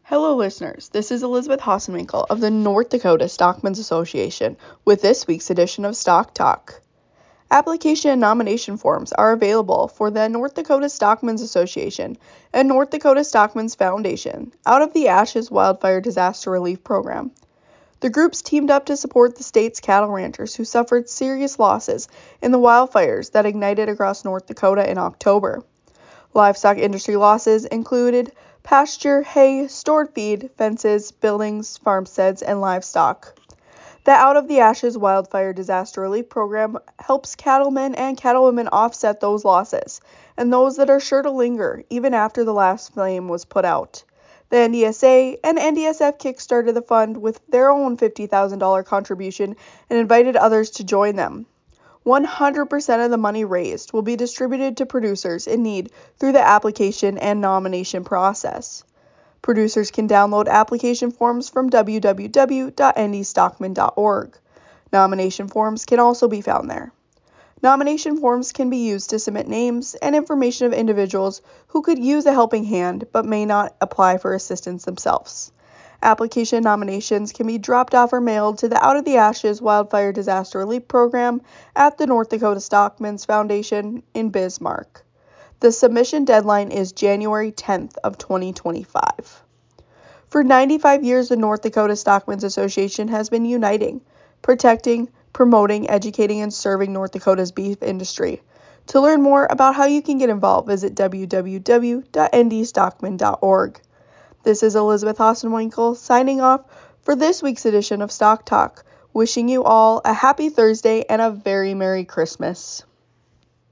Hello, listeners. This is Elizabeth Hassenwinkel of the North Dakota Stockmen's Association with this week's edition of Stock Talk. Application and nomination forms are available for the North Dakota Stockmen's Association and North Dakota Stockmen's Foundation out of the Ashes Wildfire Disaster Relief Program. The groups teamed up to support the state's cattle ranchers who suffered serious losses in the wildfires that ignited across North Dakota in October. Livestock industry losses included pasture, hay, stored feed, fences, buildings, farmsteads, and livestock. The Out of the Ashes Wildfire Disaster Relief Program helps cattlemen and cattlewomen offset those losses, and those that are sure to linger even after the last flame was put out. The NDSA and NDSF kickstarted the fund with their own $50,000 contribution and invited others to join them. 100% of the money raised will be distributed to producers in need through the application and nomination process. Producers can download application forms from www.ndstockman.org. Nomination forms can also be found there. Nomination forms can be used to submit names and information of individuals who could use a helping hand but may not apply for assistance themselves. Application nominations can be dropped off or mailed to the Out of the Ashes Wildfire Disaster Relief Program at the North Dakota Stockmen's Foundation in Bismarck. The submission deadline is January 10th of 2025. For 95 years, the North Dakota Stockmen's Association has been uniting, protecting, promoting, educating, and serving North Dakota's beef industry. To learn more about how you can get involved, visit www.ndstockman.org. This is Elizabeth Hassenwinkel signing off for this week's edition of Stock Talk, wishing you all a happy Thursday and a very Merry Christmas.